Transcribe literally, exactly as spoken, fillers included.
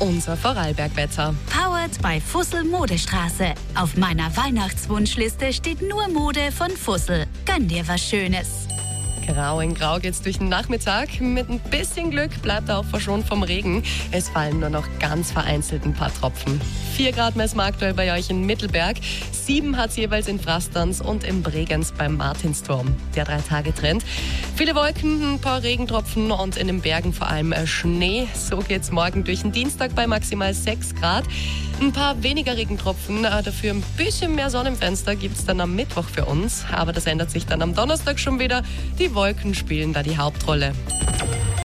unser Vorarlberg-Wetter. Powered by Fussel Modestraße. Auf meiner Weihnachtswunschliste steht nur Mode von Fussel. Gönn dir was Schönes. Grau in Grau geht's durch den Nachmittag. Mit ein bisschen Glück bleibt er auch verschont vom Regen. Es fallen nur noch ganz vereinzelt ein paar Tropfen. Vier Grad messen wir aktuell bei euch in Mittelberg. Sieben hat's jeweils in Frasterns und im Bregenz beim Martinsturm. Der Drei-Tage-Trend. Viele Wolken, ein paar Regentropfen und in den Bergen vor allem Schnee. So geht's morgen durch den Dienstag bei maximal sechs Grad. Ein paar weniger Regentropfen, dafür ein bisschen mehr Sonnenfenster gibt's dann am Mittwoch für uns. Aber das ändert sich dann am Donnerstag schon wieder. Die Wolken spielen da die Hauptrolle.